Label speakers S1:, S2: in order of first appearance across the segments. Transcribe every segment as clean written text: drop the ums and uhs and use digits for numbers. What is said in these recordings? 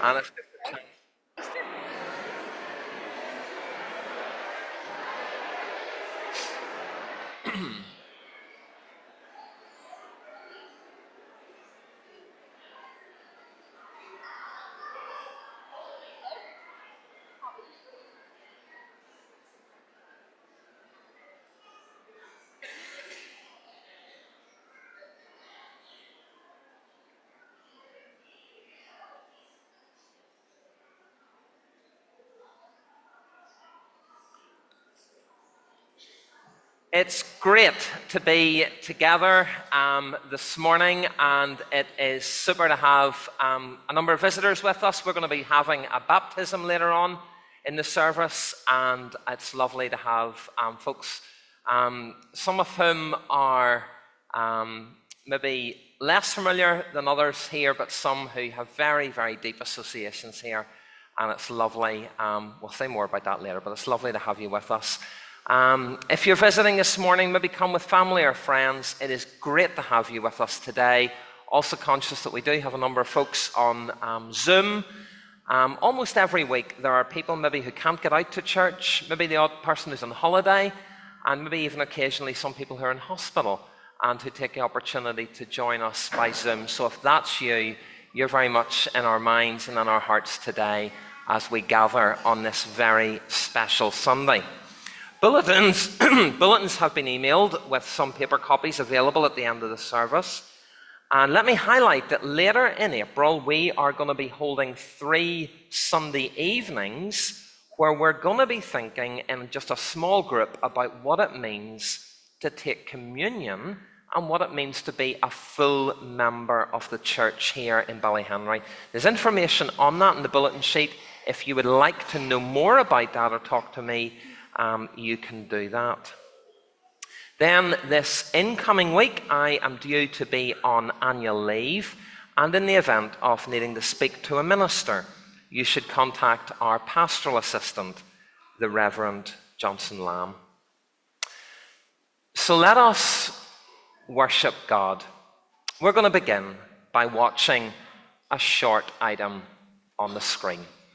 S1: And it's It's great to be together this morning, and it is super to have a number of visitors with us. We're going to be having a baptism later on in the service, and it's lovely to have folks, some of whom are maybe less familiar than others here, but some who have very, very deep associations here, and it's lovely. We'll say more about that later, but it's lovely to have you with us. If you're visiting this morning, maybe come with family or friends. It is great to have you with us today. Also conscious that we do have a number of folks on Zoom. Almost every week there are people maybe who can't get out to church, maybe the odd person who's on holiday, and maybe even occasionally some people who are in hospital and who take the opportunity to join us by Zoom. So if that's you, you're very much in our minds and in our hearts today as we gather on this very special Sunday. Bulletins have been emailed with some paper copies available at the end of the service. And let me highlight that later in April, we are going to be holding 3 Sunday evenings where we're going to be thinking in just a small group about what it means to take communion and what it means to be a full member of the church here in Ballyhenry. There's information on that in the bulletin sheet. If you would like to know more about that or talk to me, you can do that. Then this incoming week, I am due to be on annual leave, and in the event of needing to speak to a minister, you should contact our pastoral assistant, the Reverend Johnson Lamb. So let us worship God. We're going to begin by watching a short item on the screen.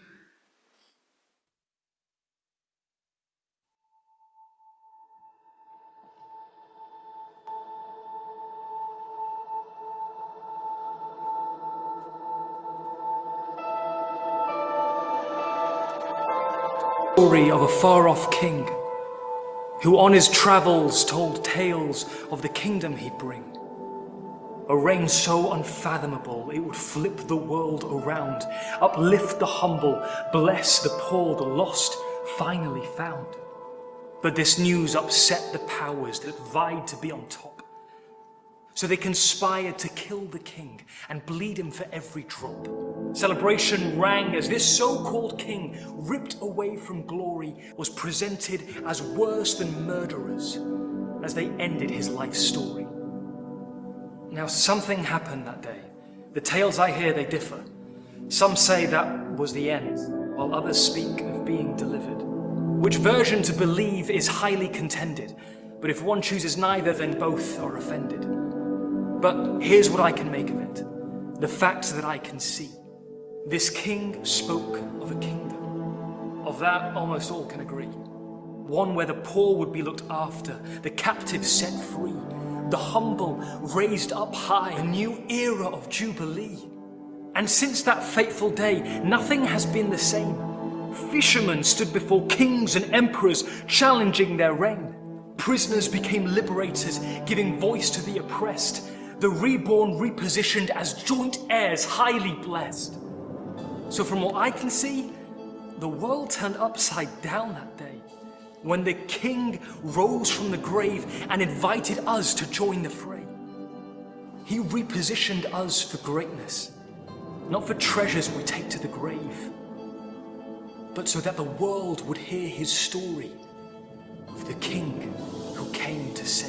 S2: Story of a far-off king who on his travels told tales of the kingdom he'd bring. A reign so unfathomable it would flip the world around, uplift the humble, bless the poor, the lost finally found. But this news upset the powers that vied to be on top. So they conspired to kill the king and bleed him for every drop. Celebration rang as this so-called king, ripped away from glory, was presented as worse than murderers as they ended his life story. Now something happened that day. The tales I hear, they differ. Some say that was the end, while others speak of being delivered. Which version to believe is highly contended, but if one chooses neither, then both are offended. But here's what I can make of it, the facts that I can see. This king spoke of a kingdom. Of that, almost all can agree. One where the poor would be looked after, the captives set free, the humble raised up high, a new era of jubilee. And since that fateful day, nothing has been the same. Fishermen stood before kings and emperors, challenging their reign. Prisoners became liberators, giving voice to the oppressed. The reborn repositioned as joint heirs, highly blessed. So from what I can see, the world turned upside down that day, when the king rose from the grave and invited us to join the fray. He repositioned us for greatness, not for treasures we take to the grave, but so that the world would hear his story of the king who came to save.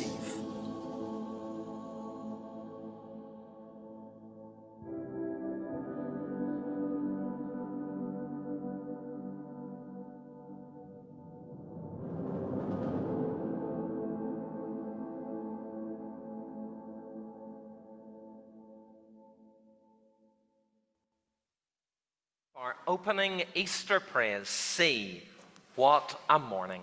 S1: Our opening Easter praise, See What a Morning.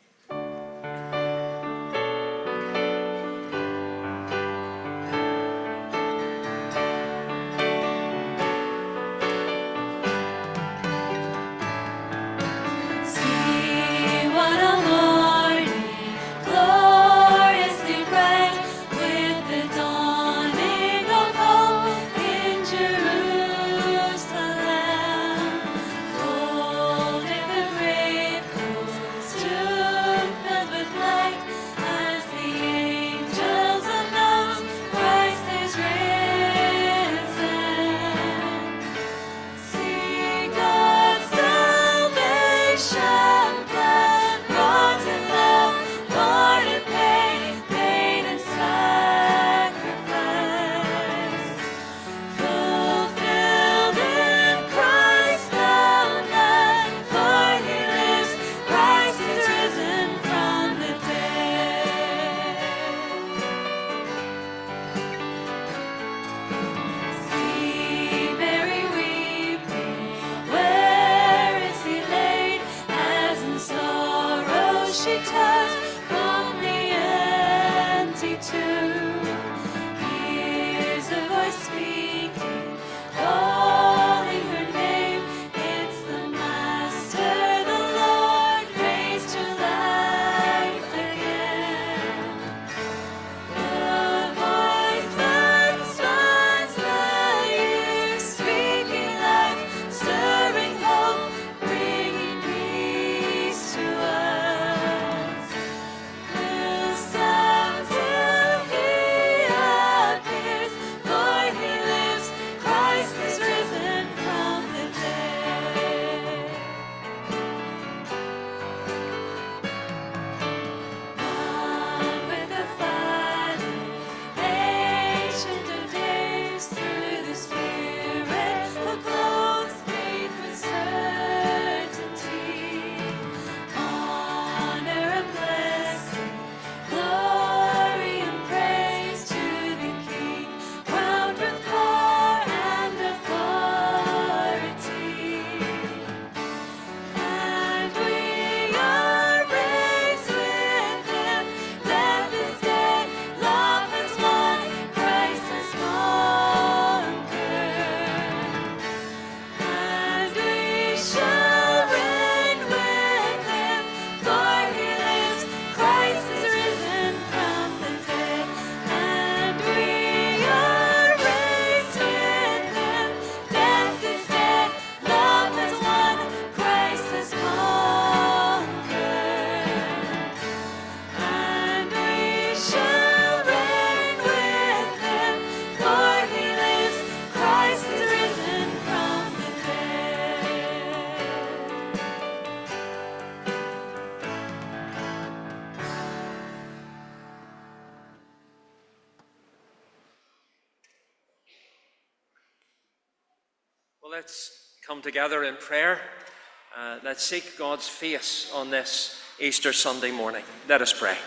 S3: Let's come together in prayer. Let's seek God's face on this Easter Sunday morning. Let us pray.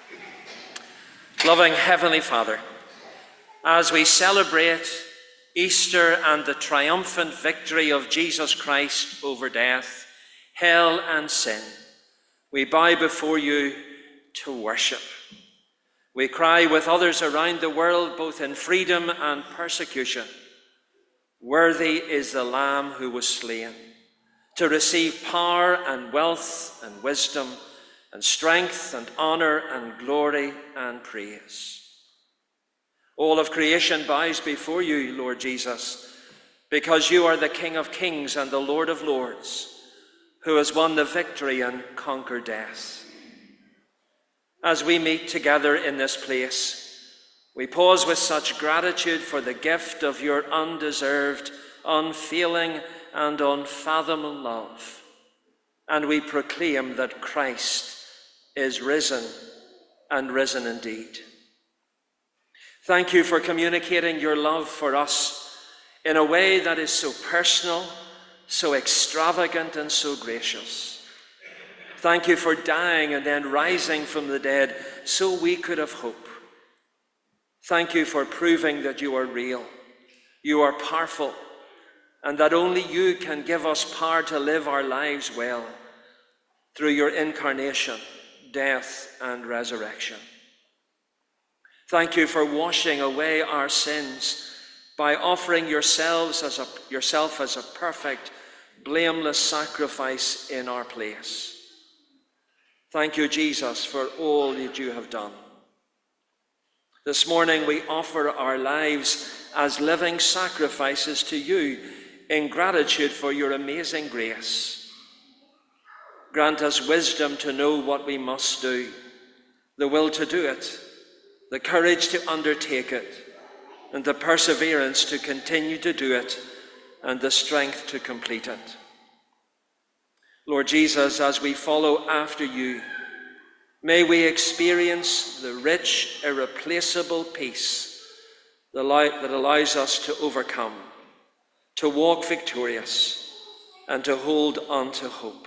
S3: Loving Heavenly Father, as we celebrate Easter and the triumphant victory of Jesus Christ over death, hell and sin, we bow before you to worship. We cry with others around the world, both in freedom and persecution, worthy is the Lamb who was slain, to receive power and wealth and wisdom and strength and honor and glory and praise. All of creation bows before you, Lord Jesus, because you are the King of kings and the Lord of lords, who has won the victory and conquered death. As we meet together in this place, we pause with such gratitude for the gift of your undeserved, unfailing, and unfathomable love. And we proclaim that Christ is risen, and risen indeed. Thank you for communicating your love for us in a way that is so personal, so extravagant, and so gracious. Thank you for dying and then rising from the dead so we could have hope. Thank you for proving that you are real, you are powerful, and that only you can give us power to live our lives well through your incarnation, death, and resurrection. Thank you for washing away our sins by offering yourself as a perfect, blameless sacrifice in our place. Thank you, Jesus, for all that you have done. This morning we offer our lives as living sacrifices to you in gratitude for your amazing grace. Grant us wisdom to know what we must do, the will to do it, the courage to undertake it, and the perseverance to continue to do it, and the strength to complete it. Lord Jesus, as we follow after you, may we experience the rich, irreplaceable peace that allows us to overcome, to walk victorious, and to hold on to hope.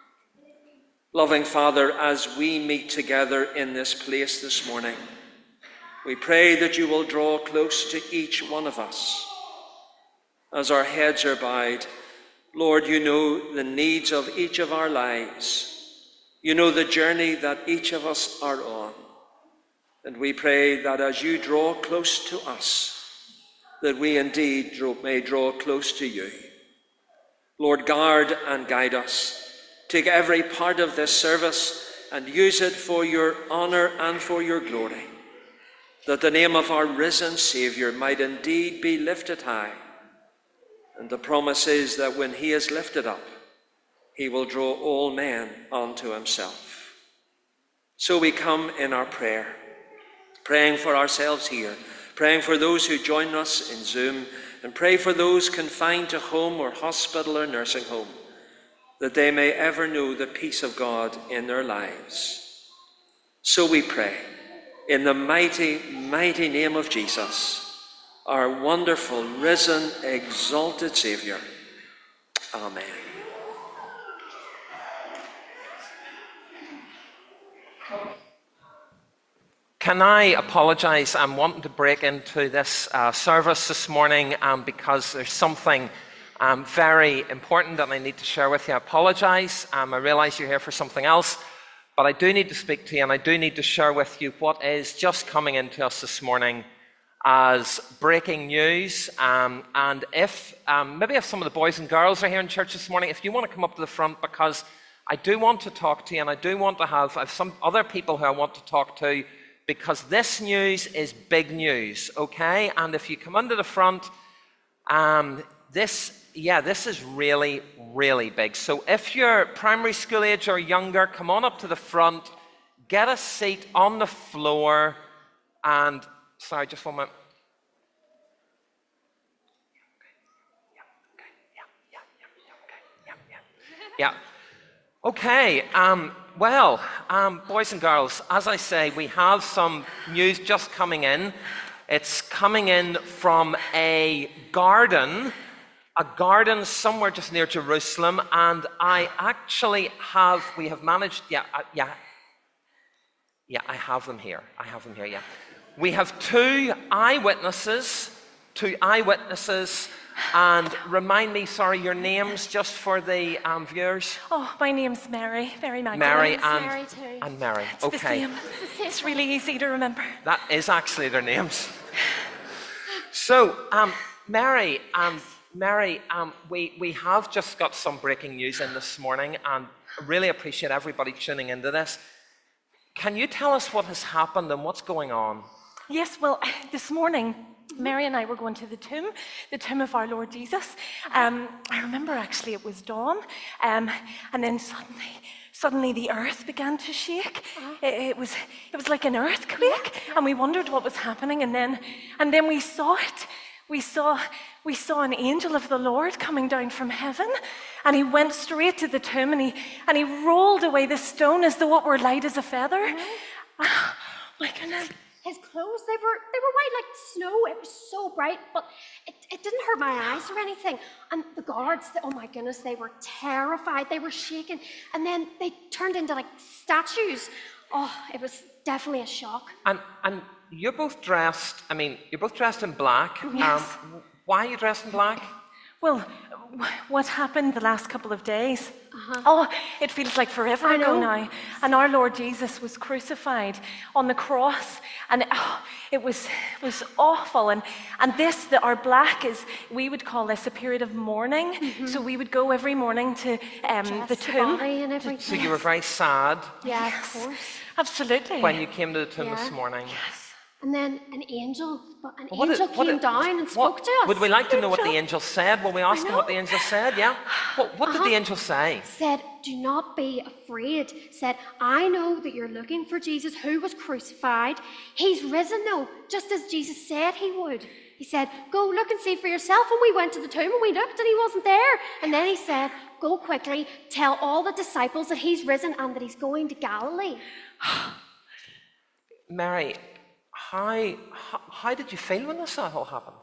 S3: Loving Father, as we meet together in this place this morning, we pray that you will draw close to each one of us. As our heads are bowed, Lord, you know the needs of each of our lives. You know the journey that each of us are on. And we pray that as you draw close to us, that we indeed may draw close to you. Lord, guard and guide us. Take every part of this service and use it for your honor and for your glory, that the name of our risen Saviour might indeed be lifted high. And the promise is that when he is lifted up, he will draw all men unto himself. So we come in our prayer, praying for ourselves here, praying for those who join us in Zoom, and pray for those confined to home or hospital or nursing home, that they may ever know the peace of God in their lives. So we pray, in the mighty, mighty name of Jesus, our wonderful, risen, exalted Saviour. Amen.
S1: Can I apologise? I'm wanting to break into this service this morning because there's something very important that I need to share with you. I apologise. I realise you're here for something else, but I do need to speak to you, and I do need to share with you what is just coming into us this morning as breaking news. And if maybe if some of the boys and girls are here in church this morning, if you want to come up to the front, because I do want to talk to you, and I do want to have some other people who I want to talk to, because this news is big news, okay? And if you come under the front, this is really, really big. So if you're primary school age or younger, come on up to the front, get a seat on the floor, and, sorry, just one minute. Yeah. Okay, well, boys and girls, as I say, we have some news just coming in. It's coming in from a garden somewhere just near Jerusalem, and I actually we have managed, I have them here, yeah. We have two eyewitnesses, and remind me, sorry, your names just for the viewers.
S4: Oh, my name's Mary Magdalene.
S1: Mary
S4: Mary too.
S1: and Mary.
S4: It's
S1: okay.
S4: the same. It's really easy to remember.
S1: That is actually their names. So, Mary, we have just got some breaking news in this morning, and I really appreciate everybody tuning into this. Can you tell us what has happened and what's going on?
S4: Yes, well, this morning, Mary and I were going to the tomb of our Lord Jesus. I remember actually it was dawn, and then suddenly the earth began to shake. It was like an earthquake, and we wondered what was happening, and then we saw it. We saw an angel of the Lord coming down from heaven, and he went straight to the tomb, and he rolled away the stone as though it were light as a feather. Oh, my goodness.
S5: His clothes, they were white like snow. It was so bright, but it didn't hurt my eyes or anything. And the guards, oh my goodness, they were terrified. They were shaking. And then they turned into like statues. Oh, it was definitely a shock.
S1: And you're both dressed in black.
S4: Yes.
S1: Why are you dressed in black?
S4: Well, what happened the last couple of days? Oh, it feels like forever
S5: I
S4: ago
S5: know.
S4: now. And our Lord Jesus was crucified on the cross, and it was awful. And our black we would call this a period of mourning. So we would go every morning to the
S5: The
S4: tomb.
S5: body and
S1: So
S5: everything.
S1: you were very sad
S5: Yeah, of course.
S4: Absolutely.
S1: when you came to the tomb
S5: Yeah.
S1: this morning.
S5: And then an angel
S1: What did- what
S5: came
S1: did-
S5: down and spoke to us.
S1: Would we like to know what the angel said? Will we ask him what
S5: know.
S1: the angel said? Yeah. What did the angel say?
S5: Said, do not be afraid. Said, I know that you're looking for Jesus who was crucified. He's risen though, just as Jesus said he would. He said, go look and see for yourself. And we went to the tomb and we looked and he wasn't there. And then he said, go quickly, tell all the disciples that he's risen and that he's going to Galilee.
S1: Mary, how did you feel when this all happened?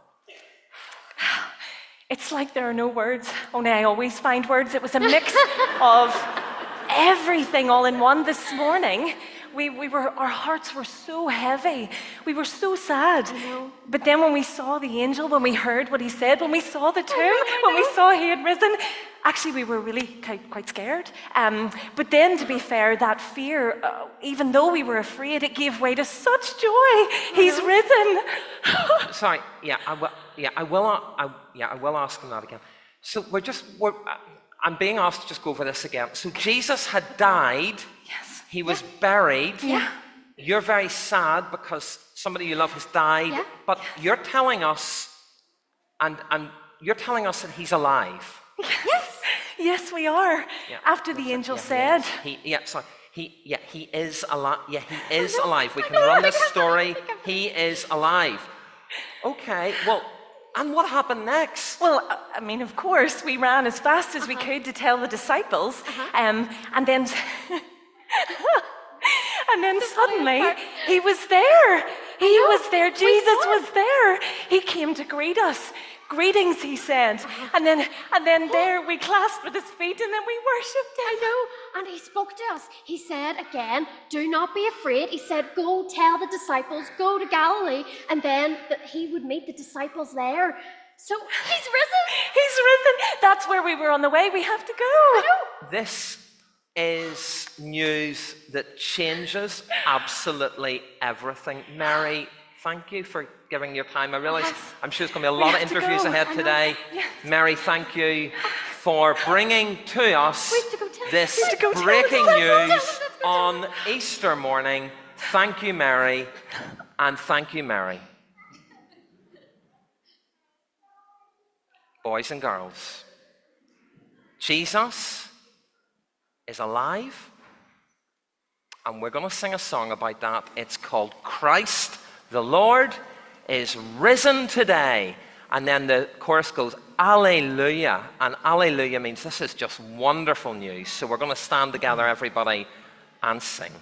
S4: It's like there are no words. Only I always find words. It was a mix of everything all in one this morning. Our hearts were so heavy. We were so sad. But then when we saw the angel, when we heard what he said, when we saw the tomb, when we saw he had risen, actually we were really quite scared. But then, to be fair, that fear, even though we were afraid, it gave way to such joy. He's risen.
S1: Sorry. I will ask him that again. So I'm being asked to just go over this again. So Jesus had died.
S4: Yes.
S1: He was buried.
S4: Yeah.
S1: You're very sad because somebody you love has died.
S5: Yeah.
S1: But you're telling us, and you're telling us that he's alive.
S4: Yes, we are.
S1: Yeah.
S4: After the angel said.
S1: He is alive. Yeah, he is alive. We can run this story. He is alive. Okay, well, and what happened next?
S4: Well, I mean, of course, we ran as fast as we could to tell the disciples, and then, and then suddenly he was there. He was there. Jesus was there. He came to greet us. Greetings, he said. And then there we clasped with his feet, and then we worshipped him.
S5: I know. And he spoke to us. He said again, do not be afraid. He said, go tell the disciples, go to Galilee, and then that he would meet the disciples there. So he's risen.
S4: He's risen. That's where we were on the way. We have to go.
S1: This is news that changes absolutely everything. Mary, thank you for giving your time. I realize I'm sure there's going to be a lot of
S4: have to
S1: interviews
S4: go.
S1: ahead
S4: I know.
S1: today.
S4: Yes.
S1: Mary, thank you for bringing to us
S5: We have to go tell-
S1: this
S5: we have to
S4: go tell
S1: breaking
S4: them.
S1: news on Easter morning. Thank you, Mary, and thank you, Mary. Boys and girls, Jesus is alive, and we're going to sing a song about that. It's called Christ the Lord is risen today. And then the chorus goes, Alleluia. And Alleluia means this is just wonderful news. So we're going to stand together, everybody, and sing.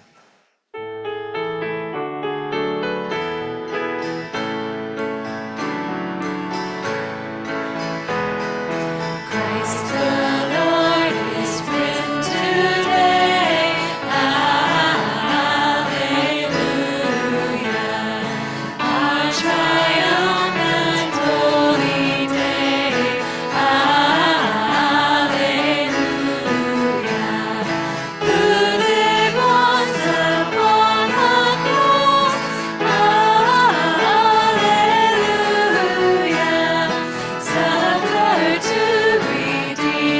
S6: Christ the Lord is risen today. Alleluia. Our triumphant holy day. Alleluia. Who there was upon the cross. Alleluia. Suffered to redeem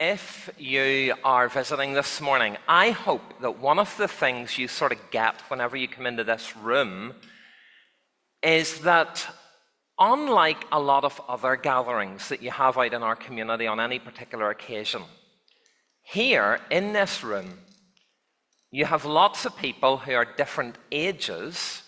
S1: If you are visiting this morning, I hope that one of the things you sort of get whenever you come into this room is that unlike a lot of other gatherings that you have out in our community on any particular occasion, here in this room, you have lots of people who are different ages,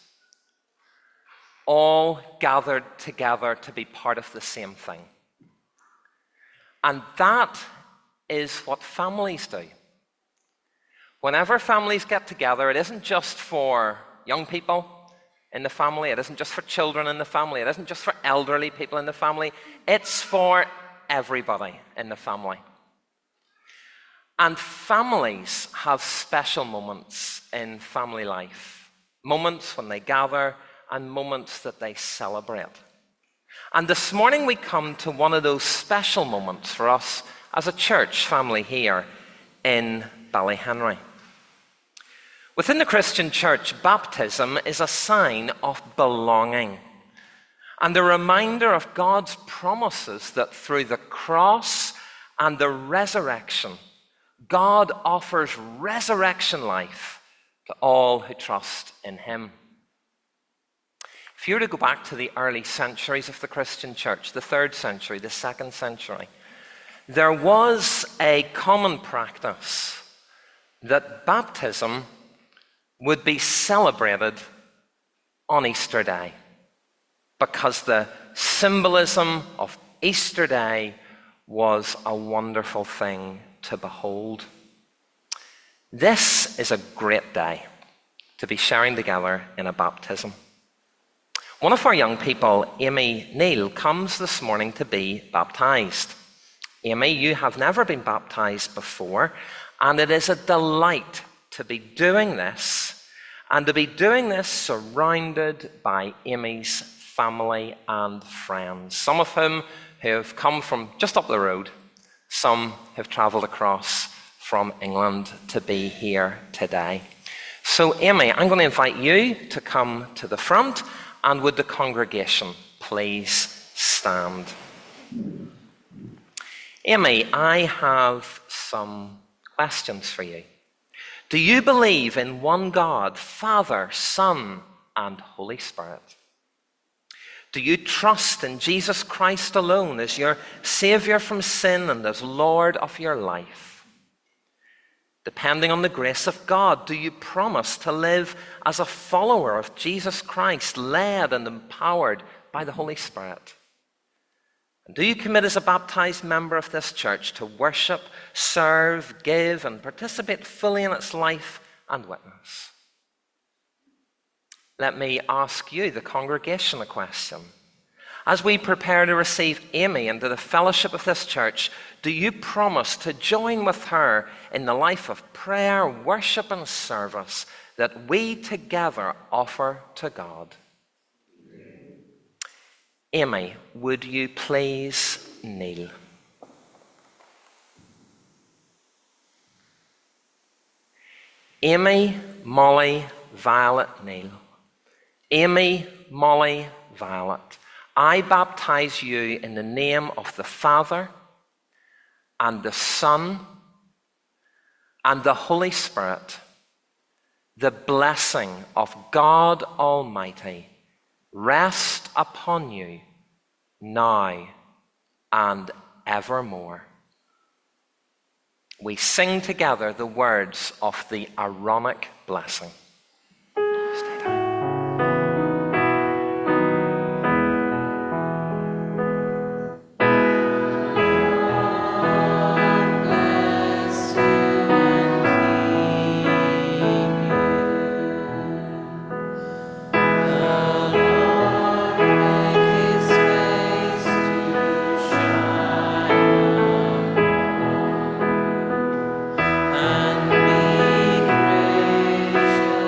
S1: all gathered together to be part of the same thing. And that is what families do. Whenever families get together, it isn't just for young people in the family, it isn't just for children in the family, it isn't just for elderly people in the family, it's for everybody in the family. And families have special moments in family life, moments when they gather and moments that they celebrate. And this morning we come to one of those special moments for us as a church family here in Ballyhenry. Within the Christian church, baptism is a sign of belonging and a reminder of God's promises that through the cross and the resurrection, God offers resurrection life to all who trust in him. If you were to go back to the early centuries of the Christian church, the 3rd century, the 2nd century, there was a common practice that baptism would be celebrated on Easter Day because the symbolism of Easter Day was a wonderful thing to behold. This is a great day to be sharing together in a baptism. One of our young people, Amy Neal, comes this morning to be baptized. Amy, you have never been baptized before, and it is a delight to be doing this, and to be doing this surrounded by Amy's family and friends, some of whom who have come from just up the road, some have travelled across from England to be here today. So Amy, I'm going to invite you to come to the front, and would the congregation please stand? Amy, I have some questions for you. Do you believe in one God, Father, Son, and Holy Spirit? Do you trust in Jesus Christ alone as your Saviour from sin and as Lord of your life? Depending on the grace of God, do you promise to live as a follower of Jesus Christ, led and empowered by the Holy Spirit? And do you commit as a baptized member of this church to worship, serve, give, and participate fully in its life and witness? Let me ask you, the congregation, a question. As we prepare to receive Amy into the fellowship of this church, do you promise to join with her in the life of prayer, worship, and service that we together offer to God? Amy, would you please kneel? Amy, Molly, Violet, Neil. Amy, Molly, Violet, I baptize you in the name of the Father and the Son and the Holy Spirit. The blessing of God Almighty rest upon you now and evermore. We sing together the words of the Aaronic blessing. Stay down.
S6: And be gracious.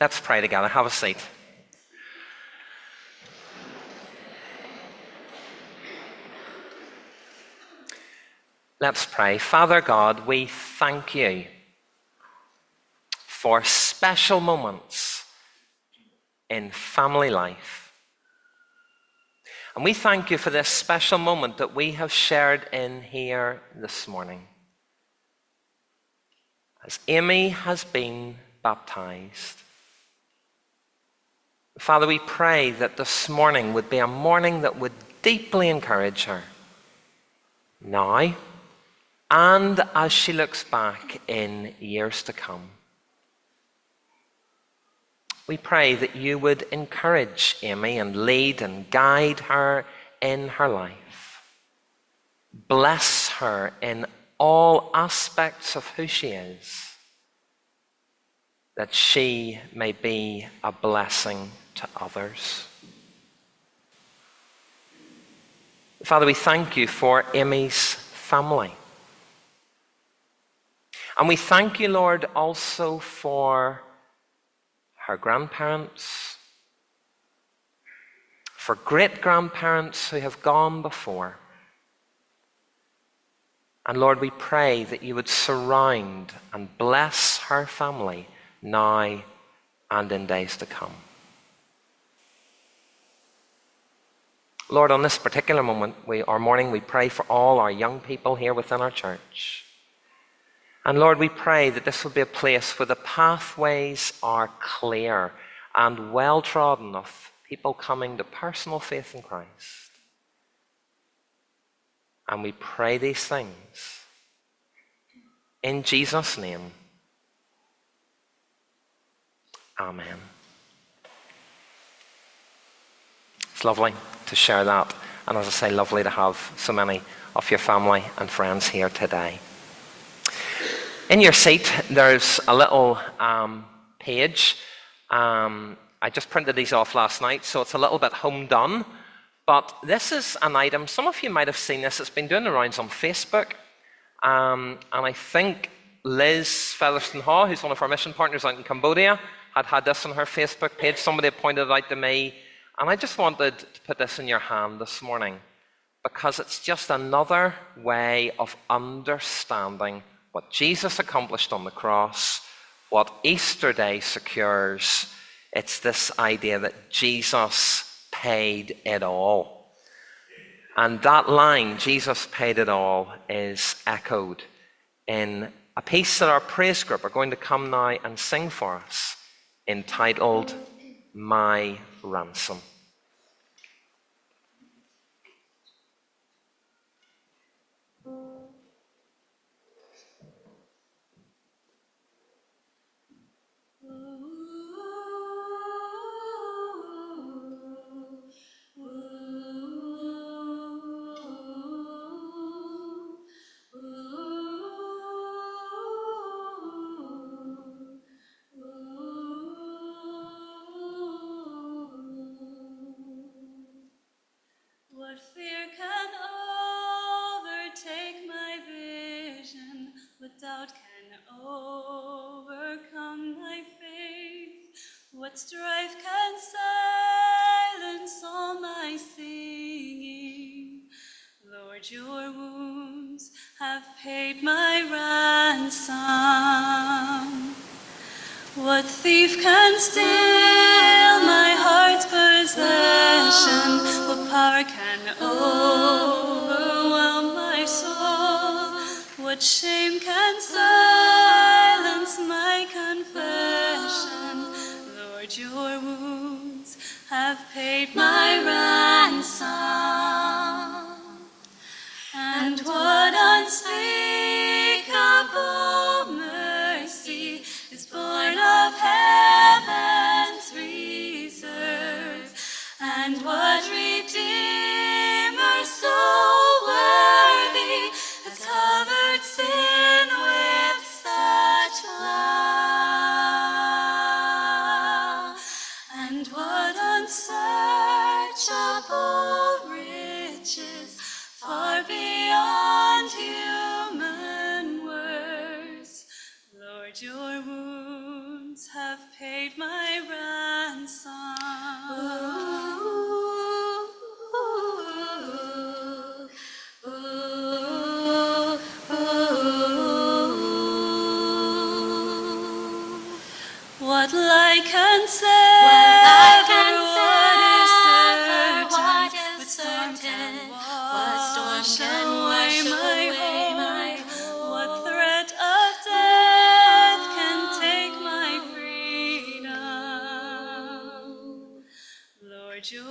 S1: Let's pray together. Have a seat. Let's pray. Father God, we thank you for special moments in family life. And we thank you for this special moment that we have shared in here this morning. As Amy has been baptized. Father, we pray that this morning would be a morning that would deeply encourage her. Now, and as she looks back in years to come. We pray that you would encourage Amy and lead and guide her in her life. Bless her in all aspects of who she is, that she may be a blessing to others. Father, we thank you for Amy's family. And we thank you, Lord, also for her grandparents, for great-grandparents who have gone before. And Lord, we pray that you would surround and bless her family now and in days to come. Lord, on this particular moment, morning, we pray for all our young people here within our church. And Lord, we pray that this will be a place where the pathways are clear and well-trodden of people coming to personal faith in Christ. And we pray these things in Jesus' name. Amen. It's lovely to share that. And as I say, lovely to have so many of your family and friends here today. In your seat, there's a little page. I just printed these off last night, so it's a little bit home done. But this is an item, some of you might have seen this. It's been doing the rounds on Facebook. And I think Liz Featherston-Haw, who's one of our mission partners out in Cambodia, had this on her Facebook page. Somebody had pointed it out to me. And I just wanted to put this in your hand this morning because it's just another way of understanding what Jesus accomplished on the cross, what Easter Day secures. It's this idea that Jesus paid it all. And that line, Jesus paid it all, is echoed in a piece that our praise group are going to come now and sing for us, entitled, My Ransom.
S6: What fear can overtake my vision? What doubt can overcome my faith? What strife can silence all my singing? Lord, your wounds have paid my ransom. What thief can steal my heart's possession? What power can overwhelm my soul? What shame can silence my confession? Lord, your wounds have paid my ransom. And what unspeakable mercy is born of heaven's reserve, and what Redeemer so worthy has covered sin with such love, and what unsearchable riches far beyond human words. Lord, your wounds have paid my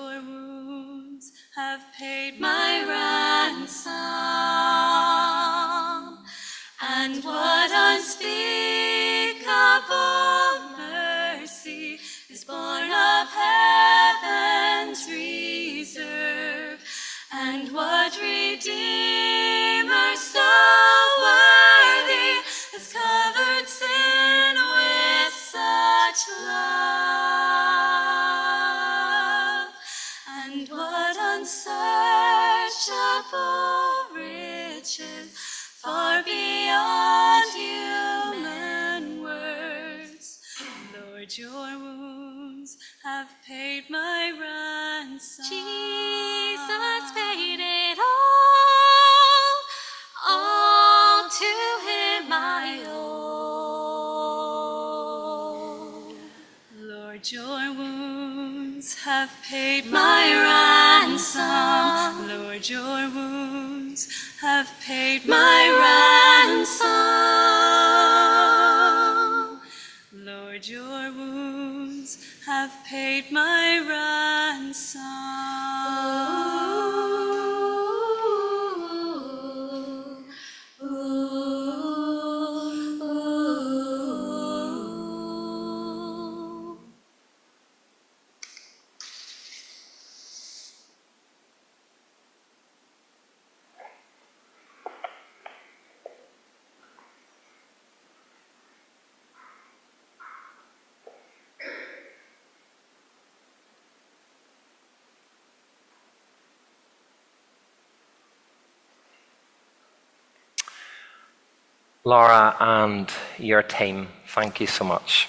S6: your wounds have paid my ransom, and what unspeakable mercy is born of heaven's reserve, and what Redeemer so worthy has covered sin with such love, and what unsearchable riches far beyond human words. Lord, your wounds have paid my ransom.
S5: Jesus paid it all to him I owe.
S6: Lord, your wounds have paid my ransom. Lord, your wounds have paid my ransom. Lord, your wounds have paid my ransom.
S1: Laura and your team, thank you so much.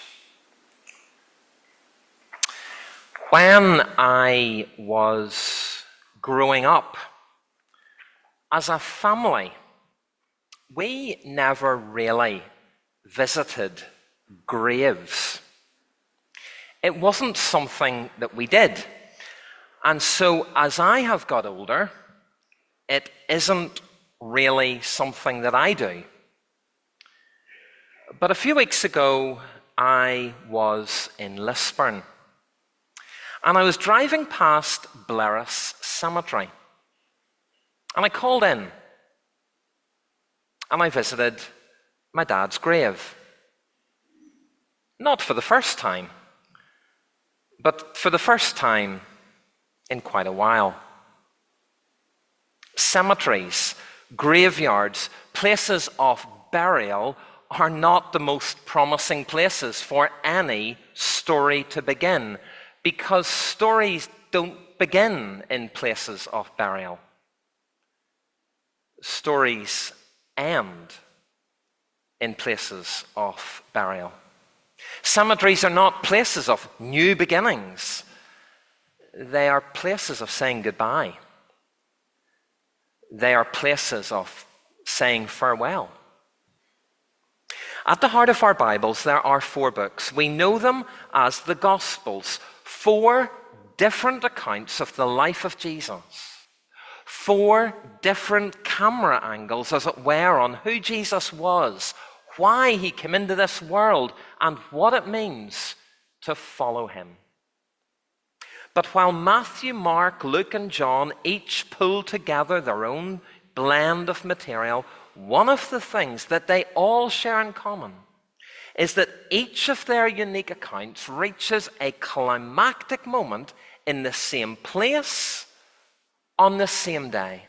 S1: When I was growing up, as a family, we never really visited graves. It wasn't something that we did. And so as I have got older, it isn't really something that I do. But a few weeks ago, I was in Lisburn, and I was driving past Blaris Cemetery, and I called in, and I visited my dad's grave. Not for the first time, but for the first time in quite a while. Cemeteries, graveyards, places of burial are not the most promising places for any story to begin, because stories don't begin in places of burial. Stories end in places of burial. Cemeteries are not places of new beginnings. They are places of saying goodbye. They are places of saying farewell. At the heart of our Bibles, there are 4 books. We know them as the Gospels, 4 different accounts of the life of Jesus, 4 different camera angles, as it were, on who Jesus was, why he came into this world, and what it means to follow him. But while Matthew, Mark, Luke, and John each pull together their own blend of material, one of the things that they all share in common is that each of their unique accounts reaches a climactic moment in the same place on the same day.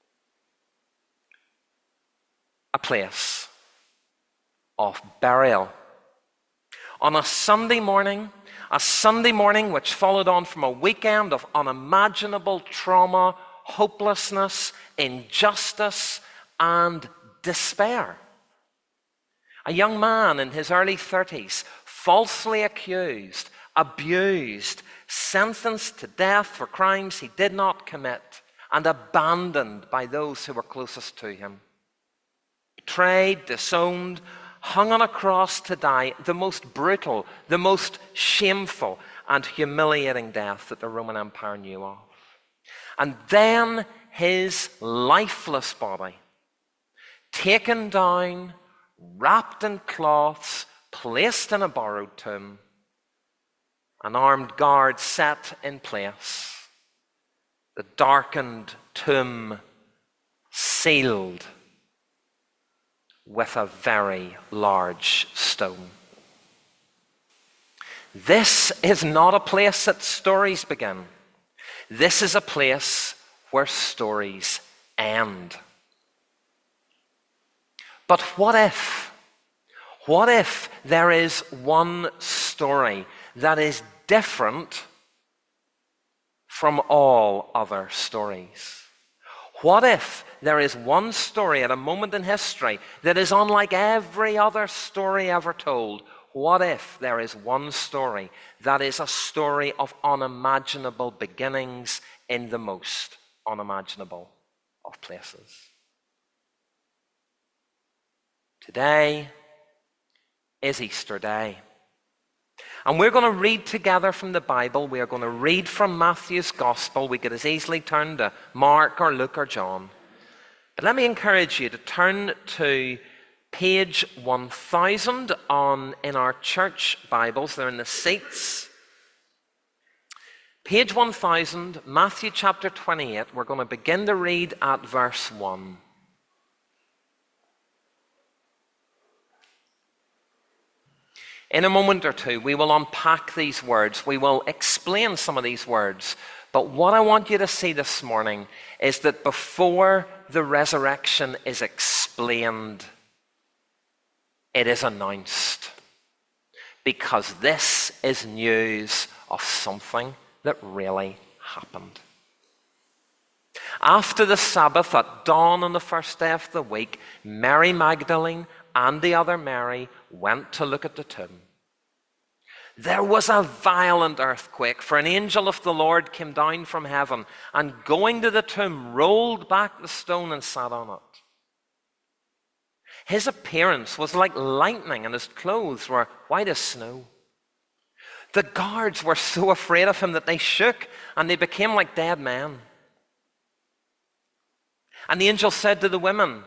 S1: A place of burial. On a Sunday morning which followed on from a weekend of unimaginable trauma, hopelessness, injustice, and despair. A young man in his early 30s, falsely accused, abused, sentenced to death for crimes he did not commit, and abandoned by those who were closest to him. Betrayed, disowned, hung on a cross to die, the most brutal, the most shameful and humiliating death that the Roman Empire knew of. And then his lifeless body, taken down, wrapped in cloths, placed in a borrowed tomb, an armed guard set in place, the darkened tomb sealed with a very large stone. This is not a place that stories begin. This is a place where stories end. But what if there is one story that is different from all other stories? What if there is one story at a moment in history that is unlike every other story ever told? What if there is one story that is a story of unimaginable beginnings in the most unimaginable of places? Today is Easter Day. And we're going to read together from the Bible. We are going to read from Matthew's Gospel. We could as easily turn to Mark or Luke or John. But let me encourage you to turn to page 1000 in our church Bibles. They're in the seats. Page 1000, Matthew chapter 28. We're going to begin to read at verse 1. In a moment or two, we will unpack these words. We will explain some of these words. But what I want you to see this morning is that before the resurrection is explained, it is announced. Because this is news of something that really happened. After the Sabbath, at dawn on the first day of the week, Mary Magdalene and the other Mary went to look at the tomb. There was a violent earthquake, for an angel of the Lord came down from heaven and going to the tomb rolled back the stone and sat on it. His appearance was like lightning and his clothes were white as snow. The guards were so afraid of him that they shook and they became like dead men. And the angel said to the women,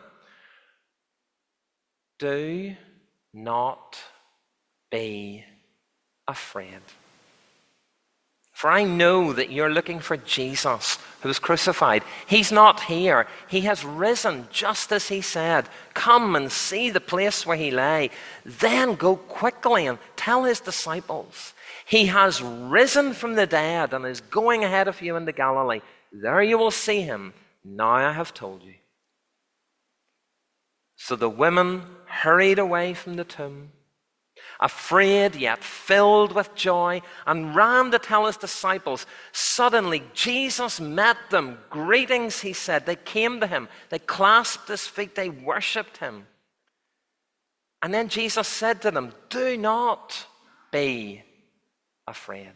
S1: "Do not be afraid. For I know that you're looking for Jesus who was crucified. He's not here. He has risen just as he said. Come and see the place where he lay. Then go quickly and tell his disciples. He has risen from the dead and is going ahead of you into Galilee. There you will see him. Now I have told you." So the women hurried away from the tomb, afraid yet filled with joy, and ran to tell his disciples. Suddenly Jesus met them. "Greetings," he said. They came to him. They clasped his feet. They worshipped him. And then Jesus said to them, "Do not be afraid.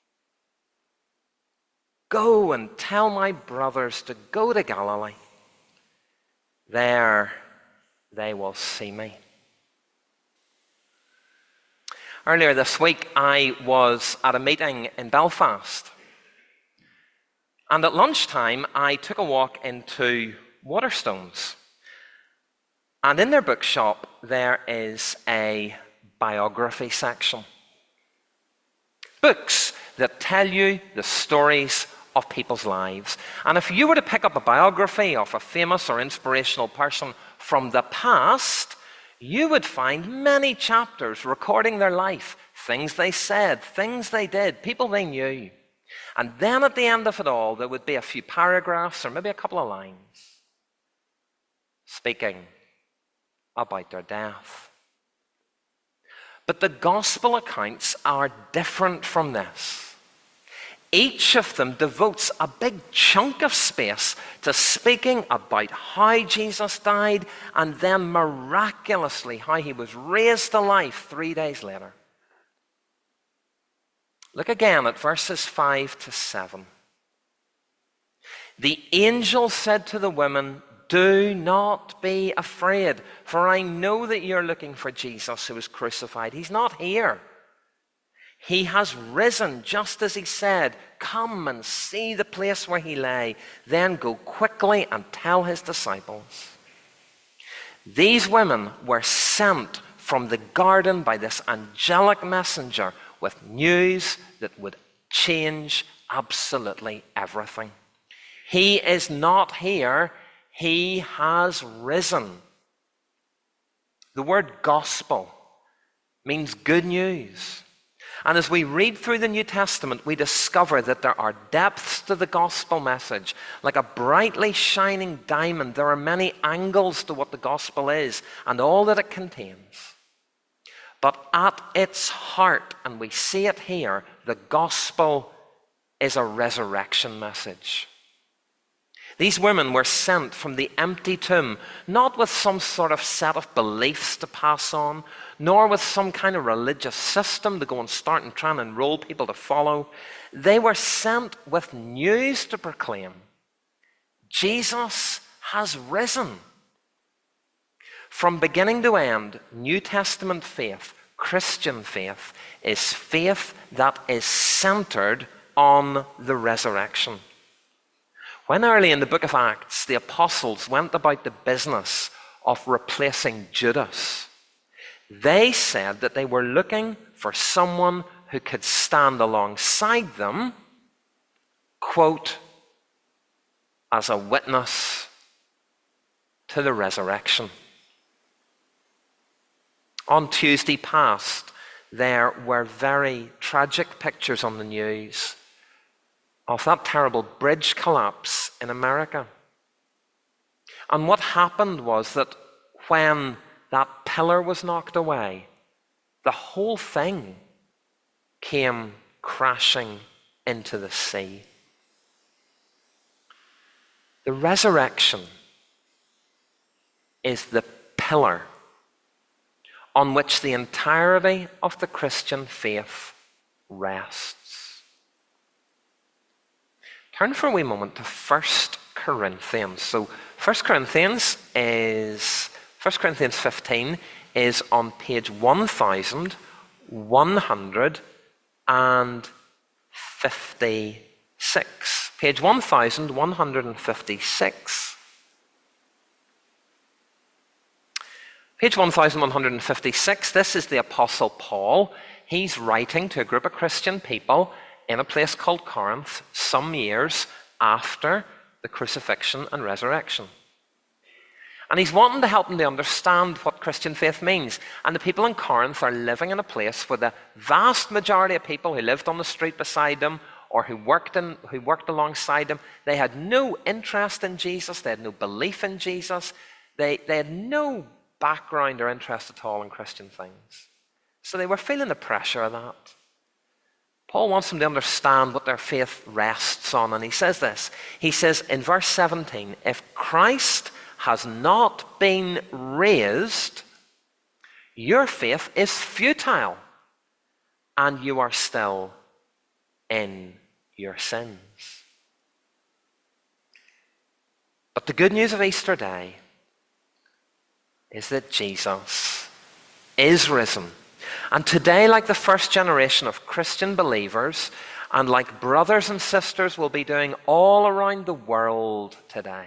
S1: Go and tell my brothers to go to Galilee. There they will see me." Earlier this week, I was at a meeting in Belfast. And at lunchtime, I took a walk into Waterstones. And in their bookshop, there is a biography section. Books that tell you the stories of people's lives. And if you were to pick up a biography of a famous or inspirational person from the past, you would find many chapters recording their life, things they said, things they did, people they knew. And then at the end of it all, there would be a few paragraphs or maybe a couple of lines speaking about their death. But the gospel accounts are different from this. Each of them devotes a big chunk of space to speaking about how Jesus died and then miraculously how he was raised to life 3 days later. Look again at verses 5 to 7. The angel said to the women, "Do not be afraid, for I know that you're looking for Jesus who was crucified. He's not here. He has risen just as he said. Come and see the place where he lay. Then go quickly and tell his disciples." These women were sent from the garden by this angelic messenger with news that would change absolutely everything. He is not here. He has risen. The word gospel means good news. And as we read through the New Testament, we discover that there are depths to the gospel message. Like a brightly shining diamond, there are many angles to what the gospel is and all that it contains. But at its heart, and we see it here, the gospel is a resurrection message. These women were sent from the empty tomb, not with some sort of set of beliefs to pass on, nor with some kind of religious system to go and start and try and enroll people to follow. They were sent with news to proclaim. Jesus has risen. From beginning to end, New Testament faith, Christian faith, is faith that is centered on the resurrection. When early in the book of Acts, the apostles went about the business of replacing Judas, they said that they were looking for someone who could stand alongside them, quote, as a witness to the resurrection. On Tuesday past, there were very tragic pictures on the news of that terrible bridge collapse in America. And what happened was that when that pillar was knocked away, the whole thing came crashing into the sea. The resurrection is the pillar on which the entirety of the Christian faith rests. Turn for a wee moment to 1 Corinthians. So 1 Corinthians 15 is on page 1156. Page 1156. Page 1156, this is the Apostle Paul. He's writing to a group of Christian people in a place called Corinth some years after the crucifixion and resurrection. And he's wanting to help them to understand what Christian faith means. And the people in Corinth are living in a place where the vast majority of people who lived on the street beside them or who worked alongside them, they had no interest in Jesus, they had no belief in Jesus, they had no background or interest at all in Christian things. So they were feeling the pressure of that. Paul wants them to understand what their faith rests on, and he says this. He says in verse 17, if Christ has not been raised, your faith is futile, and you are still in your sins. But the good news of Easter Day is that Jesus is risen. And today, like the first generation of Christian believers, and like brothers and sisters will be doing all around the world today,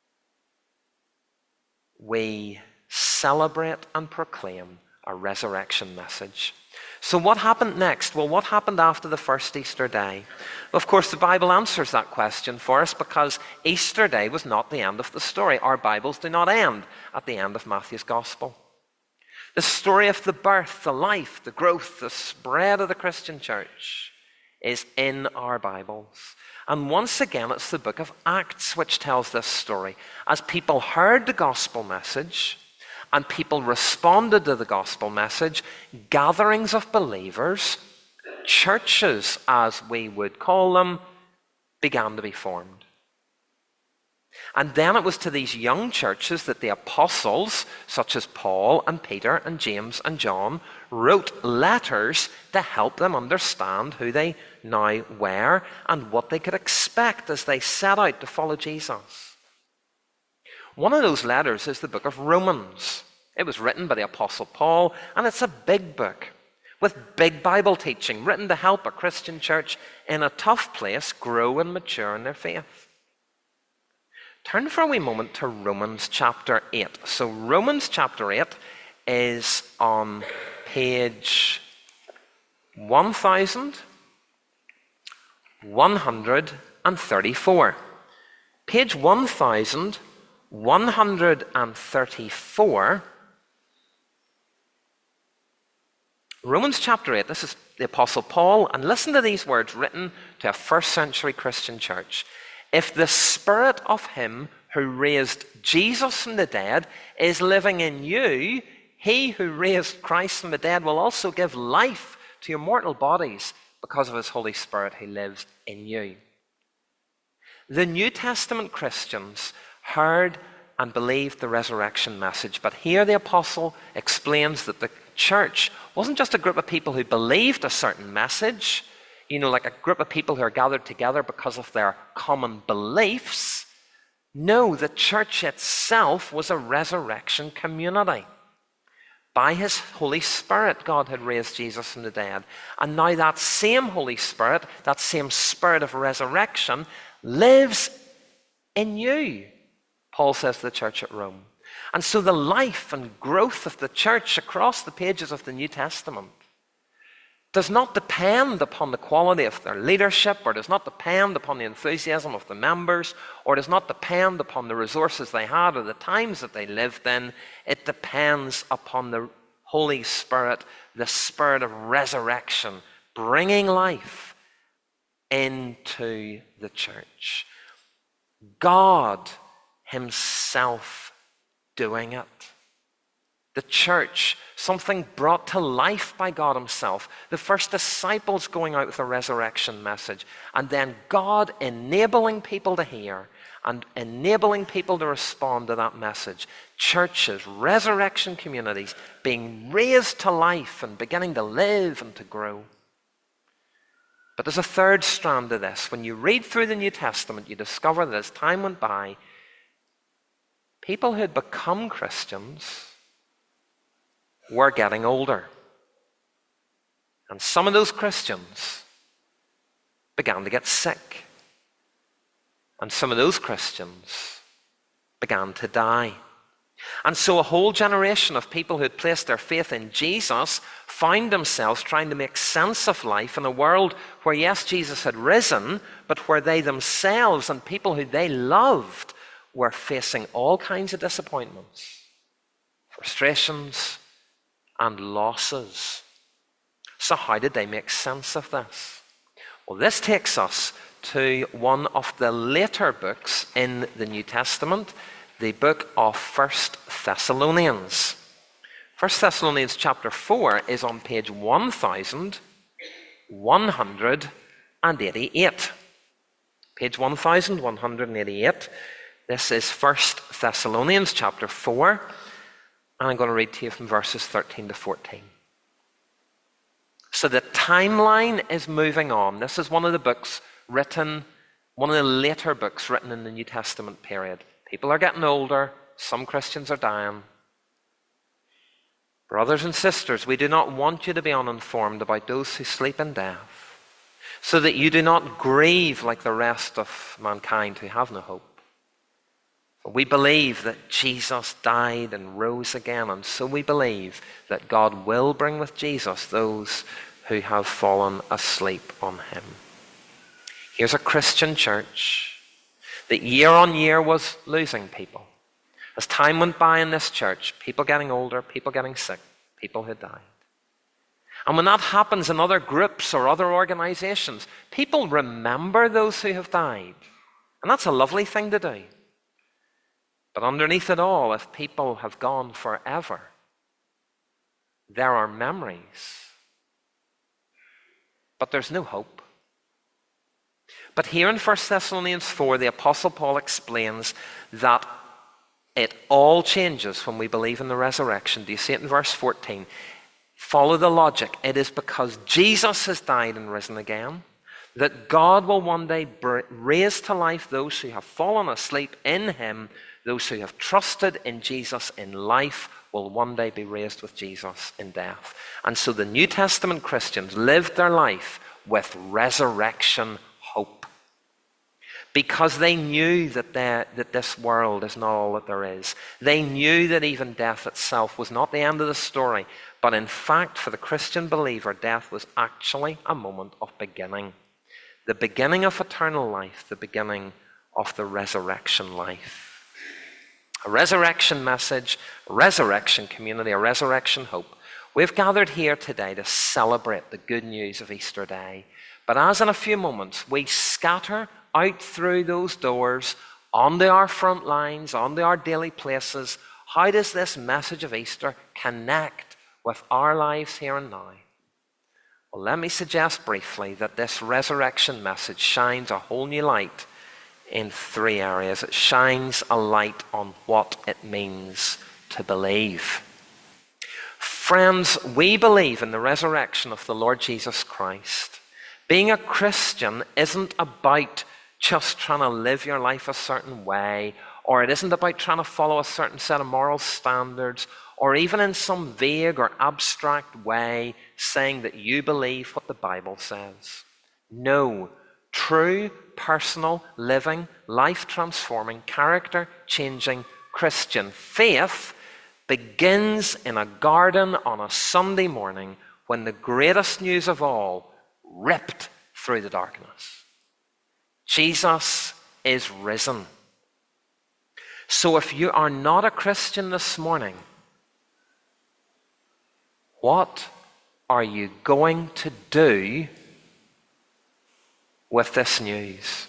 S1: we celebrate and proclaim a resurrection message. So what happened next? Well, what happened after the first Easter Day? Well, of course, the Bible answers that question for us because Easter Day was not the end of the story. Our Bibles do not end at the end of Matthew's Gospel. The story of the birth, the life, the growth, the spread of the Christian church is in our Bibles. And once again, it's the book of Acts which tells this story. As people heard the gospel message and people responded to the gospel message, gatherings of believers, churches as we would call them, began to be formed. And then it was to these young churches that the apostles, such as Paul and Peter and James and John, wrote letters to help them understand who they now were and what they could expect as they set out to follow Jesus. One of those letters is the book of Romans. It was written by the Apostle Paul, and it's a big book with big Bible teaching, written to help a Christian church in a tough place grow and mature in their faith. Turn for a wee moment to Romans chapter 8. So Romans chapter 8 is on page 1134. page 1134, Romans chapter 8, this is the Apostle Paul, and listen to these words written to a first century Christian church. If the Spirit of him who raised Jesus from the dead is living in you, he who raised Christ from the dead will also give life to your mortal bodies because of his Holy Spirit who lives in you. The New Testament Christians heard and believed the resurrection message, but here the apostle explains that the church wasn't just a group of people who believed a certain message, like a group of people who are gathered together because of their common beliefs. No, the church itself was a resurrection community. By his Holy Spirit, God had raised Jesus from the dead. And now that same Holy Spirit, that same Spirit of resurrection, lives in you, Paul says to the church at Rome. And so the life and growth of the church across the pages of the New Testament does not depend upon the quality of their leadership, or does not depend upon the enthusiasm of the members, or does not depend upon the resources they had or the times that they lived in. It depends upon the Holy Spirit, the Spirit of resurrection, bringing life into the church. God himself doing it. The church, something brought to life by God himself. The first disciples going out with a resurrection message. And then God enabling people to hear and enabling people to respond to that message. Churches, resurrection communities being raised to life and beginning to live and to grow. But there's a third strand to this. When you read through the New Testament, you discover that as time went by, people who had become Christians were getting older. And some of those Christians began to get sick. And some of those Christians began to die. And so a whole generation of people who had placed their faith in Jesus found themselves trying to make sense of life in a world where, yes, Jesus had risen, but where they themselves and people who they loved were facing all kinds of disappointments, frustrations, and losses. So how did they make sense of this? Well, this takes us to one of the later books in the New Testament, the book of 1 Thessalonians. 1 Thessalonians chapter 4 is on page 1188. Page 1188. This is 1 Thessalonians chapter 4. And I'm going to read to you from verses 13 to 14. So the timeline is moving on. This is one of the books written, one of the later books written in the New Testament period. People are getting older. Some Christians are dying. Brothers and sisters, we do not want you to be uninformed about those who sleep in death, so that you do not grieve like the rest of mankind who have no hope. We believe that Jesus died and rose again, and so we believe that God will bring with Jesus those who have fallen asleep on him. Here's a Christian church that year on year was losing people. As time went by in this church, people getting older, people getting sick, people who died. And when that happens in other groups or other organizations, people remember those who have died. And that's a lovely thing to do. But underneath it all, if people have gone forever, there are memories. But there's no hope. But here in 1 Thessalonians 4, the Apostle Paul explains that it all changes when we believe in the resurrection. Do you see it in verse 14? Follow the logic. It is because Jesus has died and risen again that God will one day raise to life those who have fallen asleep in him. Those who have trusted in Jesus in life will one day be raised with Jesus in death. And so the New Testament Christians lived their life with resurrection hope. Because they knew that this world is not all that there is. They knew that even death itself was not the end of the story. But in fact, for the Christian believer, death was actually a moment of beginning. The beginning of eternal life, the beginning of the resurrection life. A resurrection message, a resurrection community, a resurrection hope. We've gathered here today to celebrate the good news of Easter Day. But as in a few moments we scatter out through those doors, onto our front lines, onto our daily places, how does this message of Easter connect with our lives here and now? Well, let me suggest briefly that this resurrection message shines a whole new light in three areas. It shines a light on what it means to believe. Friends, we believe in the resurrection of the Lord Jesus Christ. Being a Christian isn't about just trying to live your life a certain way, or it isn't about trying to follow a certain set of moral standards, or even in some vague or abstract way saying that you believe what the Bible says. No, true, personal, living, life-transforming, character-changing Christian faith begins in a garden on a Sunday morning when the greatest news of all ripped through the darkness. Jesus is risen. So if you are not a Christian this morning, what are you going to do with this news?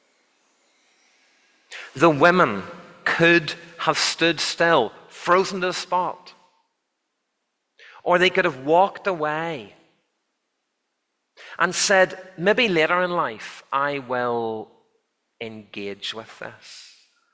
S1: The women could have stood still, frozen to the spot. Or they could have walked away and said, maybe later in life, I will engage with this.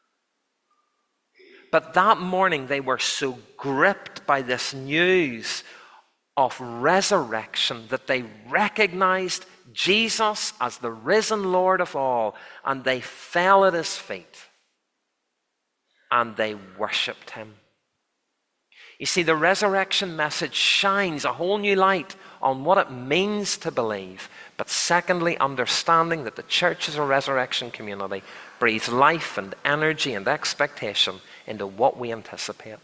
S1: But that morning, they were so gripped by this news of resurrection that they recognized Jesus as the risen Lord of all, and they fell at his feet and they worshipped him. You see, the resurrection message shines a whole new light on what it means to believe. But secondly, understanding that the church as a resurrection community breathes life and energy and expectation into what we anticipate.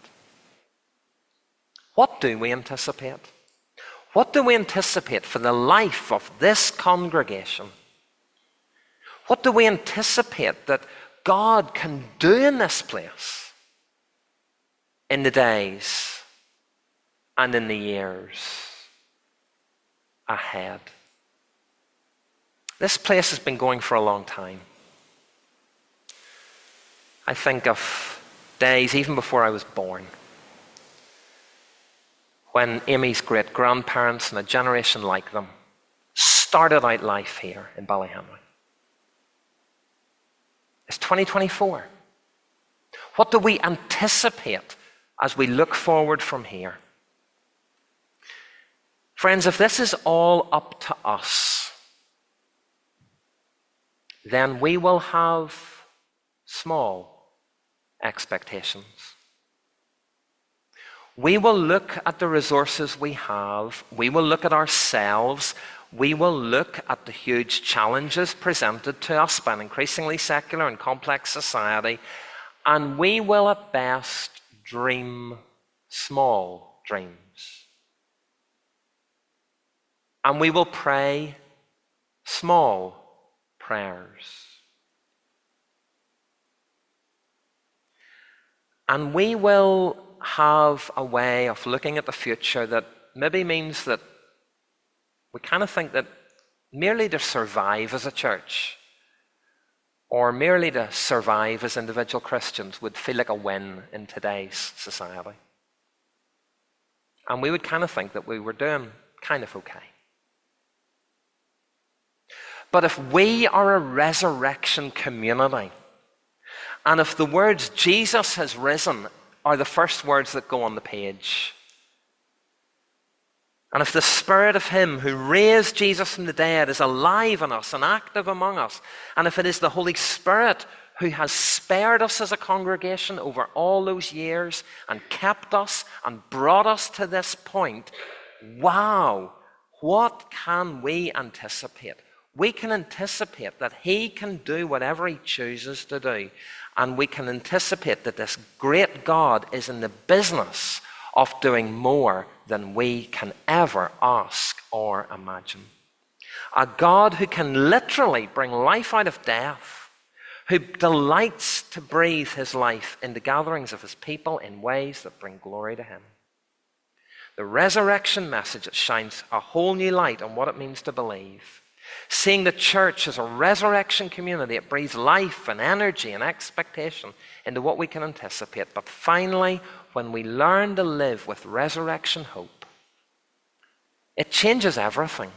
S1: What do we anticipate? What do we anticipate for the life of this congregation? What do we anticipate that God can do in this place in the days and in the years ahead? This place has been going for a long time. I think of days even before I was born, when Amy's great-grandparents and a generation like them started out life here in Ballyhenry. It's 2024. What do we anticipate as we look forward from here? Friends, if this is all up to us, then we will have small expectations. We will look at the resources we have. We will look at ourselves. We will look at the huge challenges presented to us by an increasingly secular and complex society, and we will at best dream small dreams. And we will pray small prayers. And we will have a way of looking at the future that maybe means that we kind of think that merely to survive as a church or merely to survive as individual Christians would feel like a win in today's society. And we would kind of think that we were doing kind of okay. But if we are a resurrection community, and if the words Jesus has risen are the first words that go on the page, and if the Spirit of Him who raised Jesus from the dead is alive in us and active among us, and if it is the Holy Spirit who has spared us as a congregation over all those years and kept us and brought us to this point, wow, what can we anticipate? We can anticipate that He can do whatever He chooses to do. And we can anticipate that this great God is in the business of doing more than we can ever ask or imagine. A God who can literally bring life out of death, who delights to breathe his life in the gatherings of his people in ways that bring glory to him. The resurrection message that shines a whole new light on what it means to believe. Seeing the church as a resurrection community, it breathes life and energy and expectation into what we can anticipate. But finally, when we learn to live with resurrection hope, it changes everything.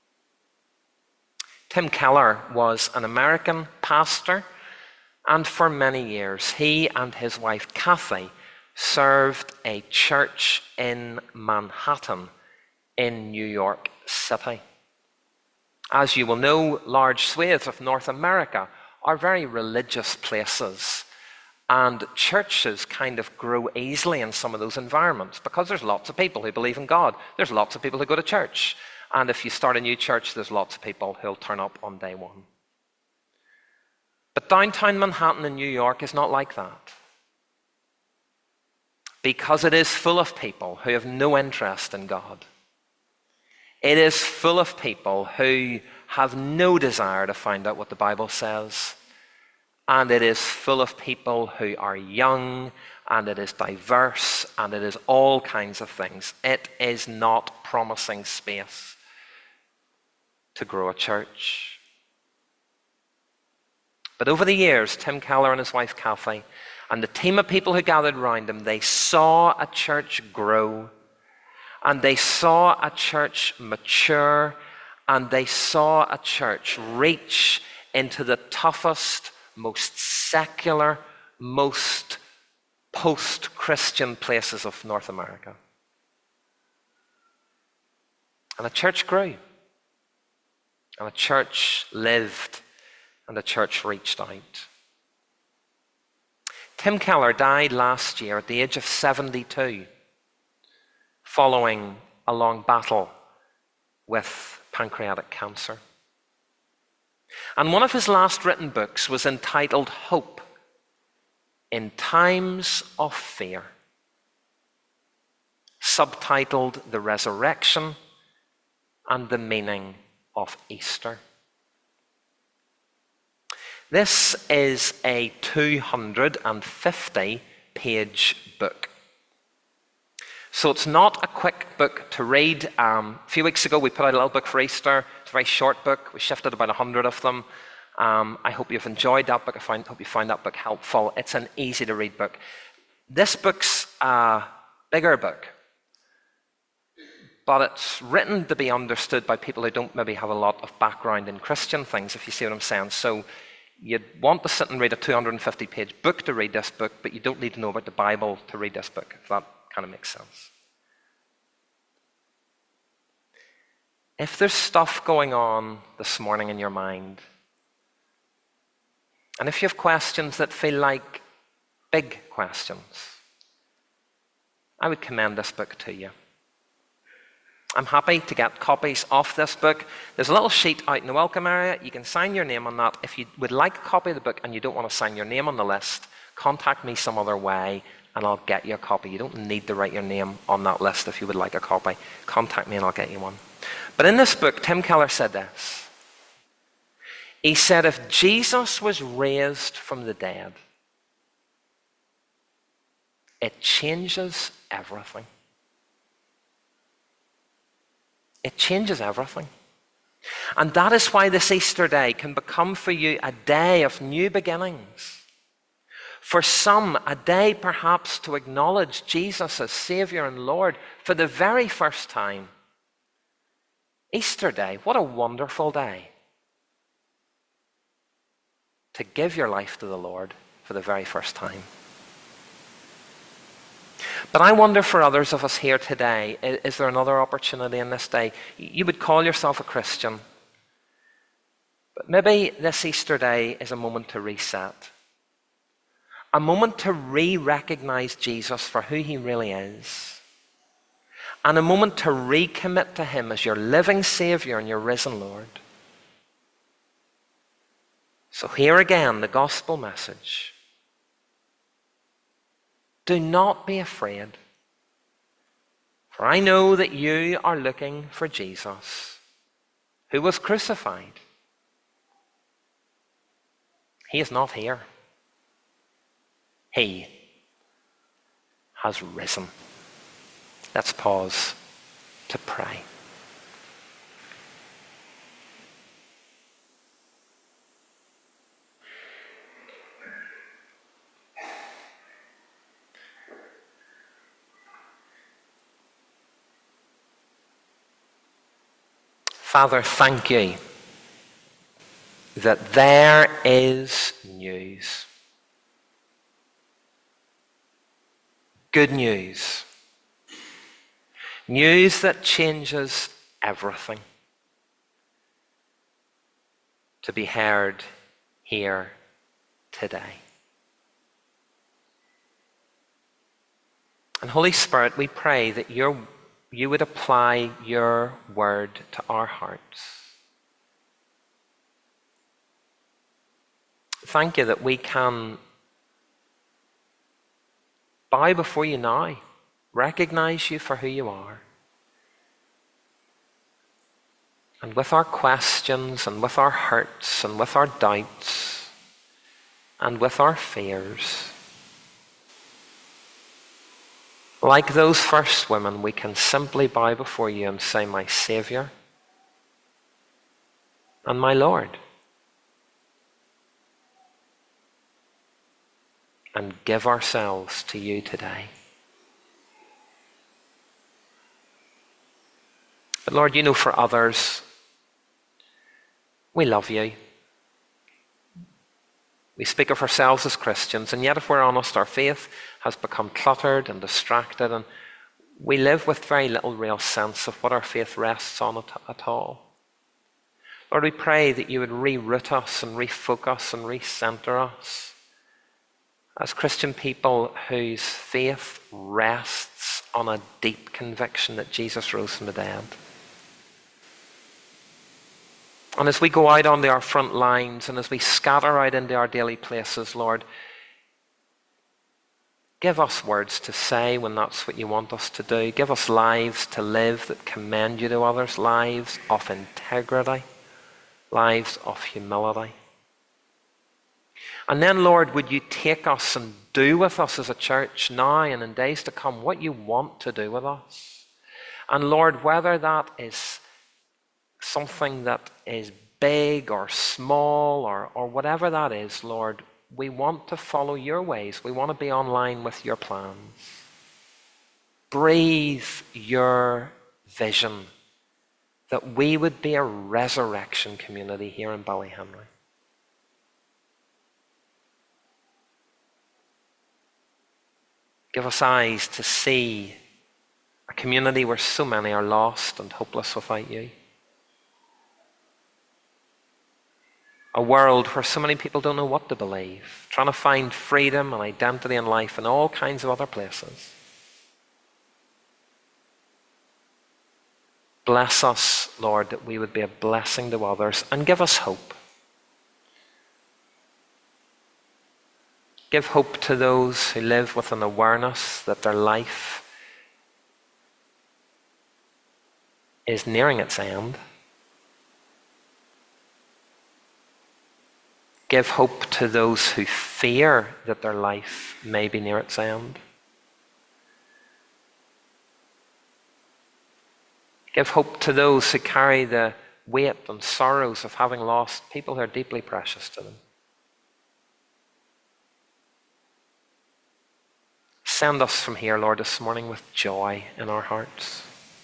S1: Tim Keller was an American pastor, and for many years, he and his wife Kathy served a church in Manhattan in New York City. As you will know, large swathes of North America are very religious places, and churches kind of grow easily in some of those environments because there's lots of people who believe in God. There's lots of people who go to church. And if you start a new church, there's lots of people who'll turn up on day one. But downtown Manhattan in New York is not like that, because it is full of people who have no interest in God. It is full of people who have no desire to find out what the Bible says. And it is full of people who are young, and it is diverse, and it is all kinds of things. It is not promising space to grow a church. But over the years, Tim Keller and his wife Kathy and the team of people who gathered around him, they saw a church grow, and they saw a church mature, and they saw a church reach into the toughest, most secular, most post-Christian places of North America. And a church grew. And a church lived, and a church reached out. Tim Keller died last year at the age of 72, following a long battle with pancreatic cancer. And one of his last written books was entitled Hope in Times of Fear, subtitled The Resurrection and the Meaning of Easter. This is a 250-page book. So it's not a quick book to read. A few weeks ago, we put out a little book for Easter. It's a very short book. We shifted about 100 of them. I hope you've enjoyed that book. I hope you find that book helpful. It's an easy-to-read book. This book's a bigger book, but it's written to be understood by people who don't maybe have a lot of background in Christian things, if you see what I'm saying. So you'd want to sit and read a 250-page book to read this book, but you don't need to know about the Bible to read this book, if that kind of makes sense. If there's stuff going on this morning in your mind, and if you have questions that feel like big questions, I would commend this book to you. I'm happy to get copies of this book. There's a little sheet out in the welcome area. You can sign your name on that. If you would like a copy of the book and you don't want to sign your name on the list, contact me some other way and I'll get you a copy. You don't need to write your name on that list if you would like a copy. Contact me and I'll get you one. But in this book, Tim Keller said this. He said, if Jesus was raised from the dead, it changes everything. It changes everything. And that is why this Easter day can become for you a day of new beginnings. For some, a day perhaps to acknowledge Jesus as Savior and Lord for the very first time. Easter day, what a wonderful day to give your life to the Lord for the very first time. But I wonder for others of us here today, is there another opportunity in this day? You would call yourself a Christian, but maybe this Easter day is a moment to reset. A moment to re-recognize Jesus for who he really is. And a moment to recommit to him as your living Savior and your risen Lord. So here again, the gospel message. Do not be afraid, for I know that you are looking for Jesus, who was crucified. He is not here. He has risen. Let's pause to pray. Father, thank you that there is news. Good news. News that changes everything. To be heard here today. And Holy Spirit, we pray that you would apply your word to our hearts. Thank you that we can bow before you now, recognize you for who you are. And with our questions and with our hurts and with our doubts and with our fears, like those first women, we can simply bow before you and say, my Saviour and my Lord. And give ourselves to you today. But Lord, you know for others, we love you. We speak of ourselves as Christians, and yet if we're honest, our faith has become cluttered and distracted, and we live with very little real sense of what our faith rests on at all. Lord, we pray that you would reroute us and refocus and recenter us as Christian people whose faith rests on a deep conviction that Jesus rose from the dead. And as we go out onto our front lines and as we scatter out into our daily places, Lord, give us words to say when that's what you want us to do. Give us lives to live that commend you to others, lives of integrity, lives of humility. And then, Lord, would you take us and do with us as a church now and in days to come what you want to do with us. And Lord, whether that is something that is big or small or whatever that is, Lord, we want to follow your ways. We want to be online with your plans. Breathe your vision that we would be a resurrection community here in Ballyhenry. Give us eyes to see a community where so many are lost and hopeless without you. A world where so many people don't know what to believe, trying to find freedom and identity in life in all kinds of other places. Bless us, Lord, that we would be a blessing to others, and give us hope. Give hope to those who live with an awareness that their life is nearing its end. Give hope to those who fear that their life may be near its end. Give hope to those who carry the weight and sorrows of having lost people who are deeply precious to them. Send us from here, Lord, this morning with joy in our hearts.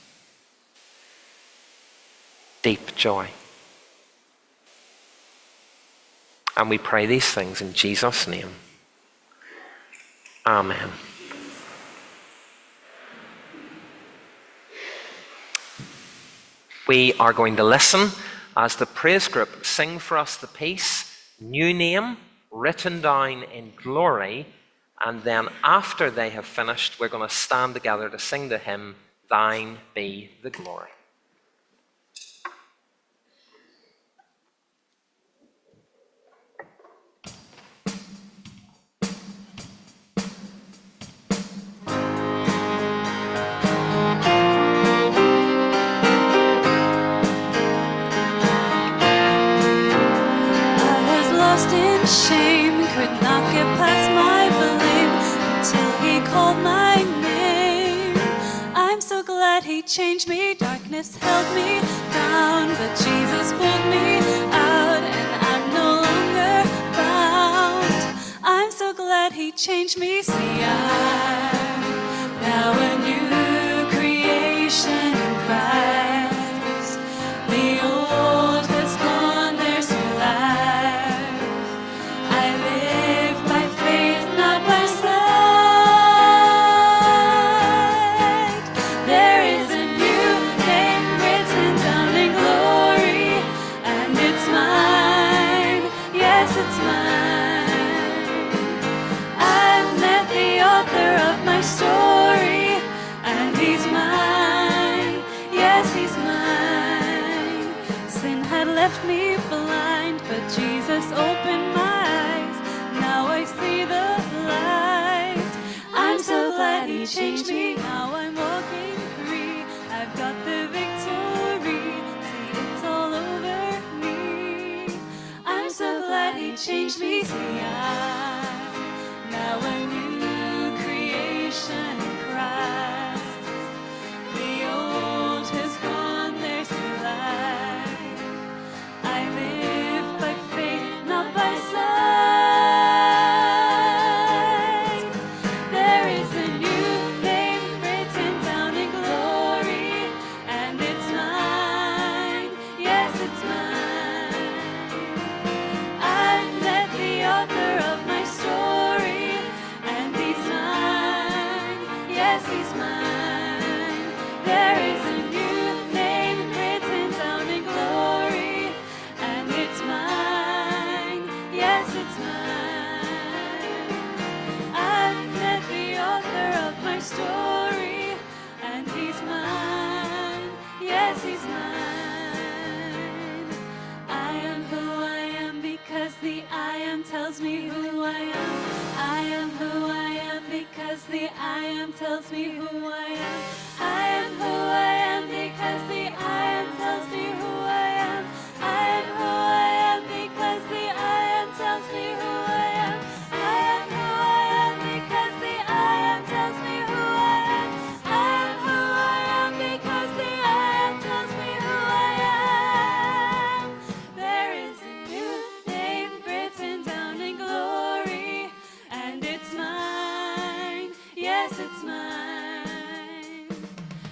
S1: Deep joy. And we pray these things in Jesus' name. Amen. We are going to listen as the praise group sing for us the piece, New Name, Written Down in Glory. And then after they have finished, we're going to stand together to sing the hymn, Thine Be the Glory.
S6: I was lost in shame. not get past my blame until he called my name. I'm so glad he changed me. Darkness held me down, but Jesus pulled me out, and I'm no longer bound. I'm so glad he changed me. See, I'm now a new creation in Christ. The old has gone, there's new life. I live by faith, not by sight. There is a new name written down in glory, and it's mine. Yes, it's mine. I've met the author of my story, and he's mine. Yes, he's mine. Sin had left me blind, but Jesus opened my eyes. Now I see the light. I'm so glad he changed me. Now I'm walking free. I've got the victory. See, it's all over me. I'm so glad he changed me. See, I'm now a new creation in Christ. The old has gone, there's new life. I live by faith, not by sight. There is a new name written down in glory, and it's mine. Yes, it's mine. I've met the author of my story, and he's mine. Yes, he's mine. There is a new name written down in glory, and it's mine. Yes, it's mine. I've met the author of my story, and he's mine. Yes, he's mine. I am who I am because the I am tells me who I am. I am who I am because the I am tells me who I am. I am who I am because the I am tells me who I am. I am who I am because the I am tells me who I am. I am who I am because the I am tells me who I am. I am who I am because the I am tells me who I am. There is a new name written down in glory, and it's mine. Yes, it's mine.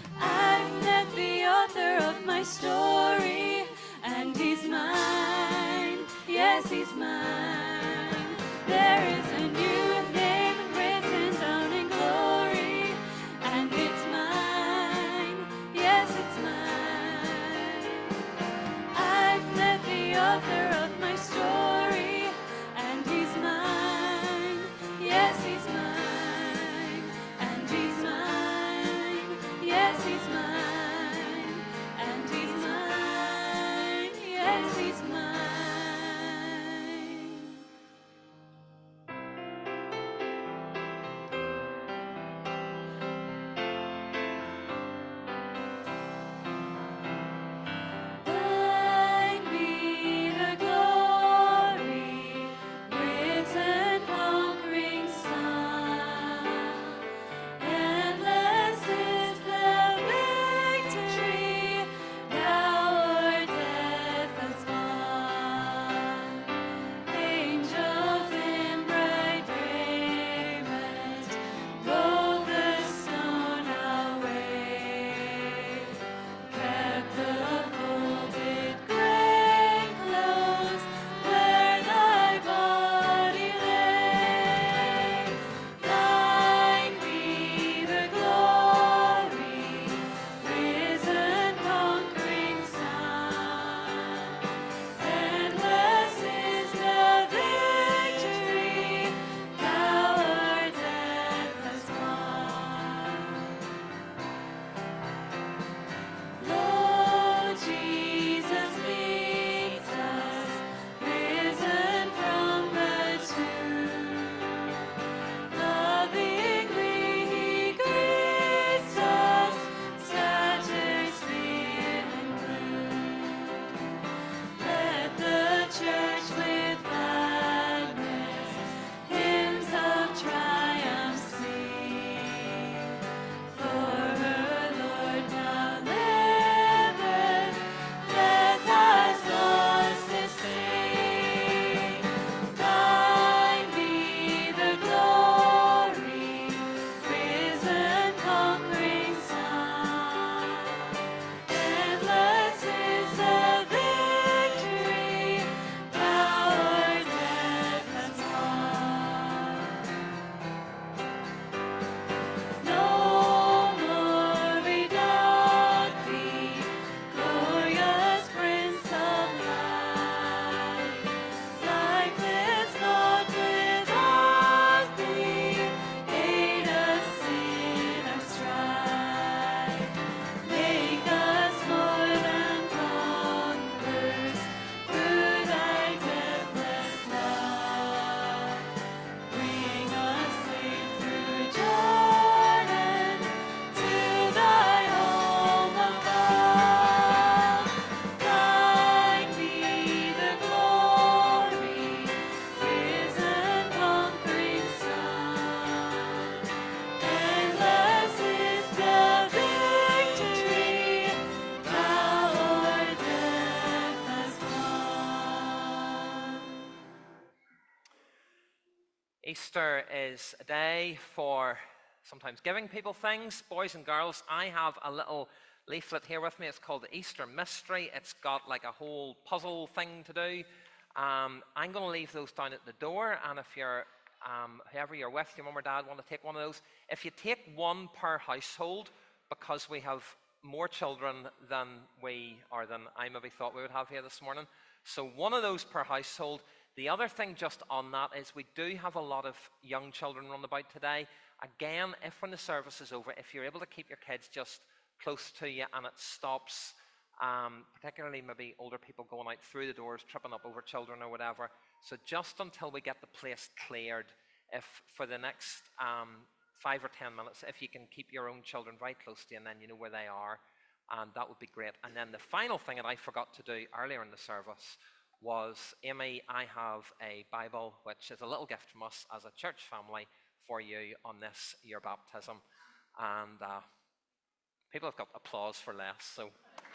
S1: Easter is a day for sometimes giving people things. Boys and girls, I have a little leaflet here with me. It's called the Easter Mystery. It's got like a whole puzzle thing to do. I'm going to leave those down at the door, and if you're, whoever you're with, your mum or dad want to take one of those, if you take one per household, because we have more children than I maybe thought we would have here this morning, so one of those per household. The other thing just on that is we do have a lot of young children run about today. Again, if when the service is over, if you're able to keep your kids just close to you and it stops, particularly maybe older people going out through the doors, tripping up over children or whatever. So just until we get the place cleared, if for the next 5 or 10 minutes, if you can keep your own children very close to you and then you know where they are, that would be great. And then the final thing that I forgot to do earlier in the service was, Amy, I have a Bible, which is a little gift from us as a church family for you on this, your baptism. And people have got applause for less, so.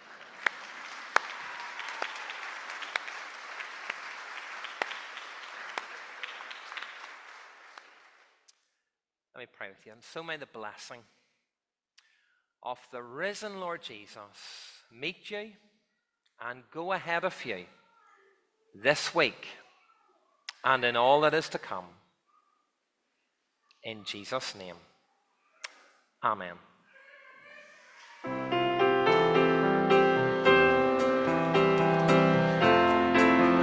S1: Let me pray with you. And so may the blessing of the risen Lord Jesus meet you and go ahead of you this week and in all that is to come. In Jesus' name, amen.